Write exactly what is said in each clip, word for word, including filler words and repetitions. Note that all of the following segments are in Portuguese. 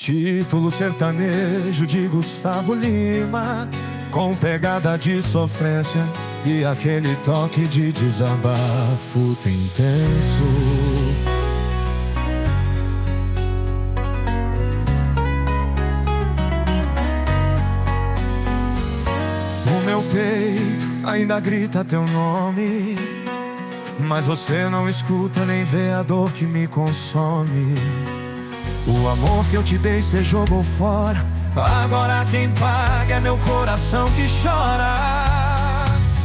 Título sertanejo de Gustavo Lima, com pegada de sofrência e aquele toque de desabafo intenso. O meu peito ainda grita teu nome, mas você não escuta nem vê a dor que me consome. O amor que eu te dei cê jogou fora, agora quem paga é meu coração que chora.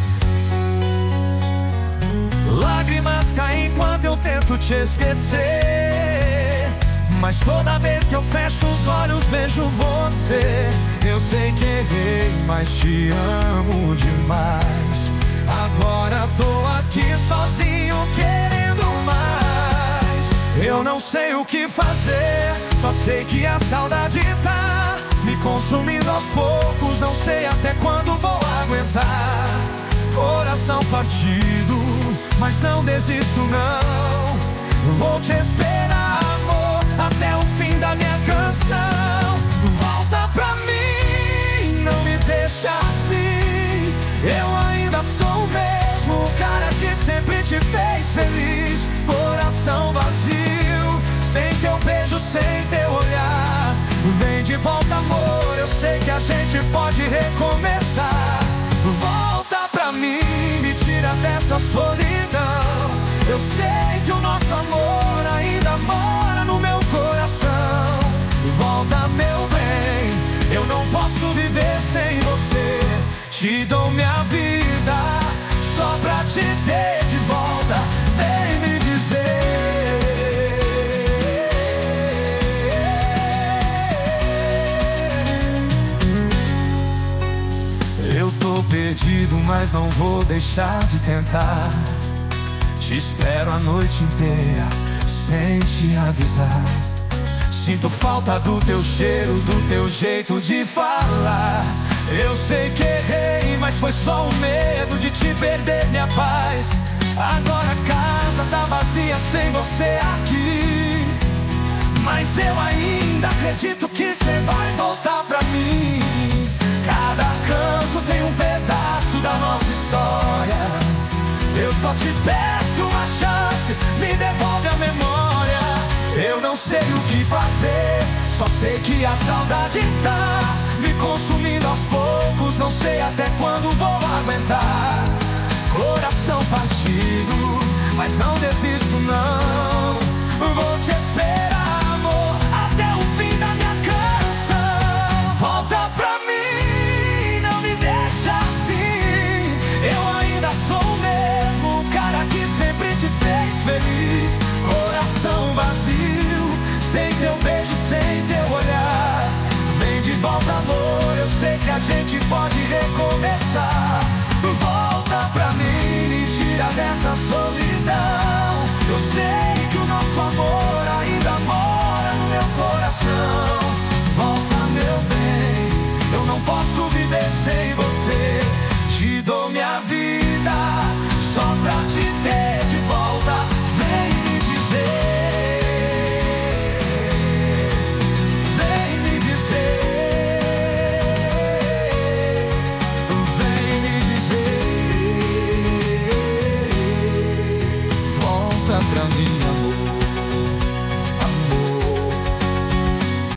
Lágrimas caem enquanto eu tento te esquecer, mas toda vez que eu fecho os olhos vejo você. Eu sei que errei, mas te amo demais. Agora tô aqui sozinho querendo mais. Eu não sei o que fazer, só sei que a saudade tá me consumindo aos poucos. Não sei até quando vou aguentar. Coração partido, mas não desisto não. Vou te esperar, amor, até o fim da minha canção. Volta pra mim, não me deixa assim. Eu ainda sou o mesmo cara que sempre te fez feliz. Coração vazio, sem teu beijo, sem teu olhar. Vem de volta, amor, eu sei que a gente pode recomeçar. Volta pra mim, me tira dessa solidão. Eu sei que o nosso amor ainda mora no meu coração. Volta, meu bem, eu não posso viver sem você. Te dou minha vida só pra te ter de volta. Vem me dizer. Eu tô perdido, mas não vou deixar de tentar. Te espero a noite inteira, sem te avisar. Sinto falta do teu cheiro, do teu jeito de falar. Eu sei que errei, mas foi só o medo de te perder, minha paz. Agora a casa tá vazia sem você aqui, mas eu ainda acredito que cê vai voltar pra mim. Cada canto tem um pedaço da nossa história. Eu só te peço uma chance, me devolve a memória. Eu não sei o que fazer, só sei que a saudade tá me consumindo aos poucos. Não sei até quando vou aguentar. Coração partido, mas não desisto não. Vou te esperar, amor, até o fim da minha canção. Volta pra mim, não me deixa assim. Eu ainda sou o mesmo cara que sempre te fez feliz. Coração vazio, sem teu beijo, sem teu olhar. Vem de volta, amor, eu sei que a gente pode recomeçar. Volta pra mim, me tira dessa solidão. Eu sei que o nosso amor ainda mora no meu coração.